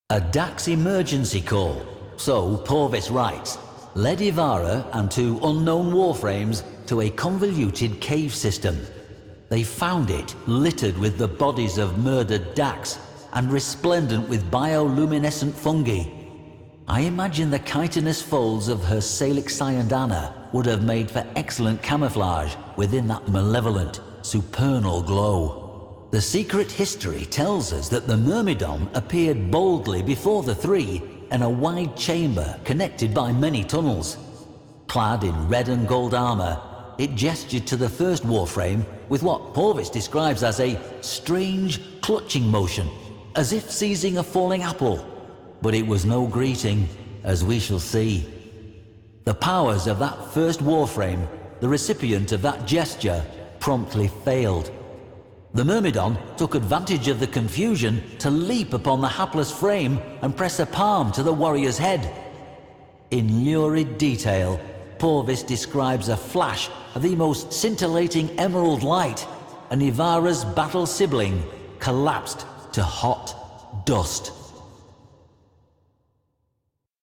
A Dax emergency call, so Porvis writes, led Ivara and two unknown warframes to a convoluted cave system. They found it littered with the bodies of murdered Dax and resplendent with bioluminescent fungi. I imagine the chitinous folds of her Salix Cyandana would have made for excellent camouflage within that malevolent, supernal glow. The secret history tells us that the Myrmidon appeared boldly before the three in a wide chamber connected by many tunnels. Clad in red and gold armor, it gestured to the first warframe with what Porvis describes as a strange, clutching motion, as if seizing a falling apple. But it was no greeting, as we shall see. The powers of that first warframe, the recipient of that gesture, promptly failed. The Myrmidon took advantage of the confusion to leap upon the hapless frame and press a palm to the warrior's head. In lurid detail, Porvis describes a flash of the most scintillating emerald light, and Ivara's battle sibling collapsed to hot dust.